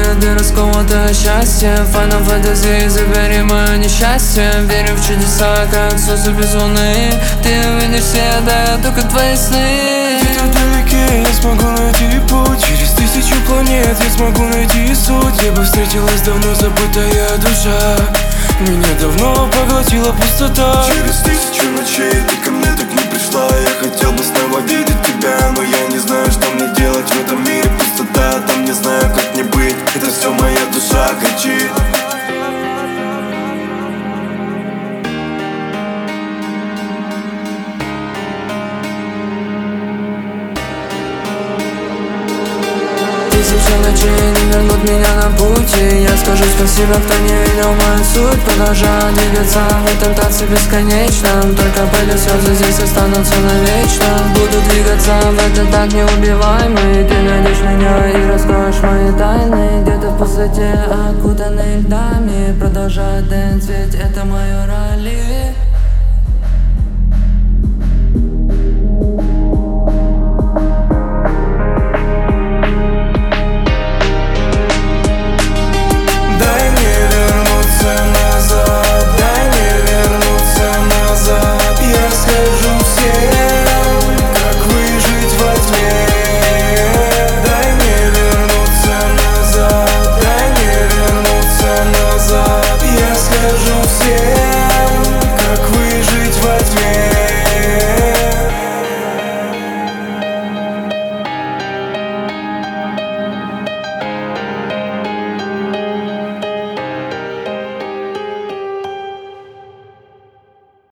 ты расколота счастьем. Final Fantasy, забери мое несчастье. Верю в чудеса, как солнце без луны. Ты увидишь все, да, только твои сны. Где-то вдалеке я смогу найти путь. Через 1000 планет я смогу найти суть. Где бы встретилась давно забытая душа, меня давно поглотила пустота. Через 1000 ночей ты ко мне так не пришла. Я хотел бы снова видеть тебя, но я не знаю, что мне делать в этом мире. Пустота, там не знаю, как мне быть. Это все моя душа кричит. Тысячи ночей не вернут меня на пути. Я скажу спасибо, кто не видел мою суть. Продолжаю двигаться в этом танце бесконечном. Только пыль и слезы здесь останутся навечно. Буду двигаться в этот так неубиваемый. Ты найдешь меня и раскроешь мои тайны. Где-то в пустоте, окутанной льдами. Продолжаю дэнс, ведь это мое